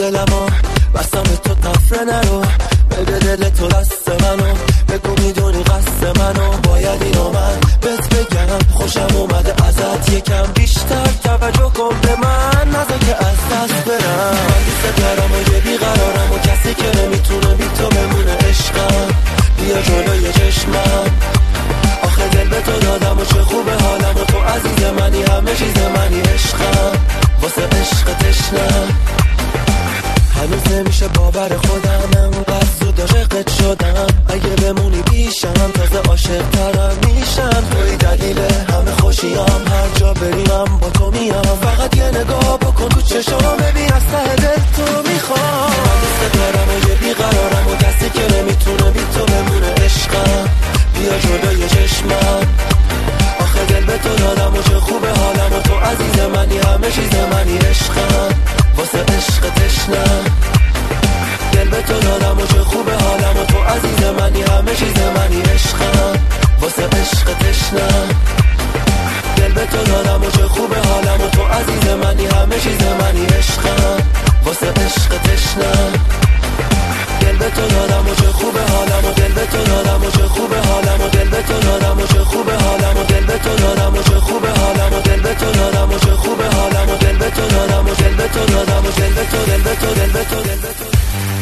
دلمو بستم به تو تفره نرو، بده دل تو دست منو، بگو میدونی قصد منو. باید اینو من بهت بگم، خوشم اومده ازت یکم بیشتر توجه کن به من، نذار که از دست برم. من دوست دارم و یه بیقرارم و کسی که نمیتونه بی تو بمونه عشقم. بیا جلوی چشمم، آخه دل به تو دادم و چه خوبه حالم و تو عزیز منی، همه چیز منی عشقم، واسه عشق تشنم. هنوز نمیشه باور خودم انقدر زود عاشقت شدم، اگه بمونی پیشم تازه عاشق ترم میشم. توی دلیل همه خوشیام، هر جا بریم با تو میام. فقط یه نگاه بکن تو چشام، ببین از ته دل تو میخوام. من دوست دارم و یه بیقرارم و کسی که نمیتونه بی تو بمونه عشقم. بیا جلوی چشمم، آخه دل به تو دادم و چه خوبه حالم و تو عزیز منی، همه چیز منی عشقم، واسه عشق تشنم. دل به تو دادم و چه خوبه حالم و تو عزیز منی، همه چیز منی عشقم، واسه عشق تشنم. دل به تو دادم و چه خوبه حالم و تو عزیز منی، همه چیز منی عشقم، واسه عشق تشنم. دل به تو دادم و چه خوبه حالم و دل به تو دادم و چه خوبه حالم و دل به تو دادم و چه خوبه حالم و دل به تو دادم و چه خوبه حالم و دل به تو دادم و چه خوبه حالم و دل به تو دادم و دل به تو دادم و دل به تو دل به تو دل به تو دل به تو.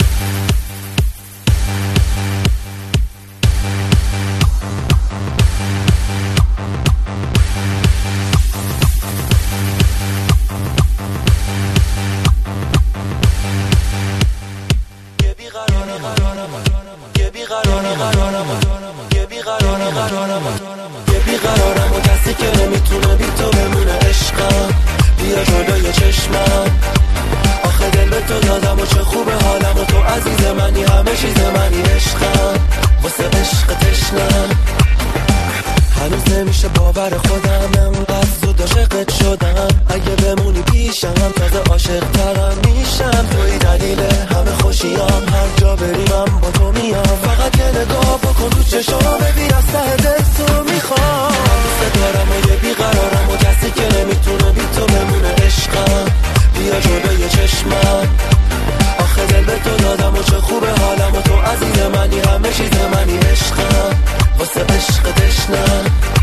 یه بیقرارم و کسی که نمیتونه بی تو بمونه عشقم. بیا جلوی چشمم، آخه دل به تو دادم و چه خوبه حالم و تو عزیز منی، همه چیز منی عشقم، واسه عشق تشنم. هنوز نمیشه باور خودم انقدر زود عاشقت شدم، اگه بمونی پیشم تازه عاشق ترم میشم. توی دلیل همه خوشیام، هر جا بریم با تو میام. فقط یه نگاه بکن تو چشام، ببین از ته دل تو میخوام. دوست دارم و یه بیقرارم و کسی که نمیتونه بی تو بمونه عشقم. بیا جلوی چشمم، آخه دل به تو دادم و چه خوبه حالم و تو عزیز منی، همه چیز منی عشقم، واسه عشق تشنم.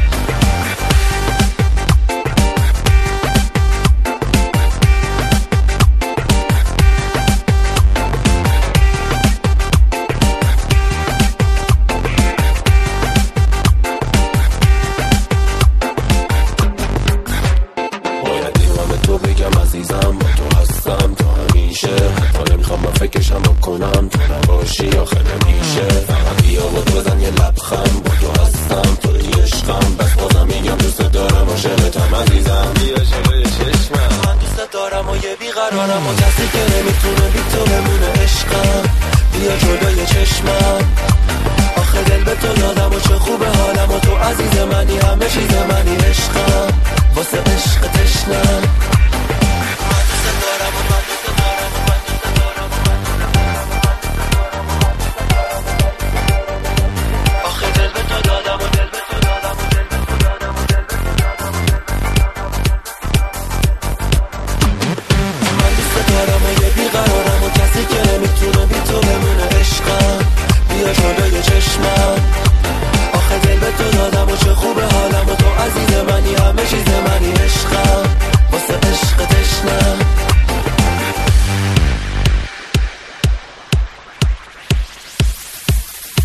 عزیزم با تو هستم تا همیشه، حتی نمیخوام من فکرشم بکنم تو نباشی، آخه نمیشه. فقط بیا با تو بزن یه لبخند، با تو هستم توی عشقم، بس بازم میگم دوست دارم عاشقتم عزیزم. بیا جلوی چشمم، من دوست دارم و یه بیقرارم و کسی که نمیتونه بی تو بمونه عشقم. بیا جلوی چشمم، آخه دل به تو دادم و چه خوبه حالم و تو عزیز منی، همه چیز منی عشقم، واسه عشق تشنم.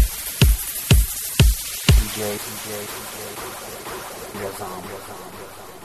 Yazam.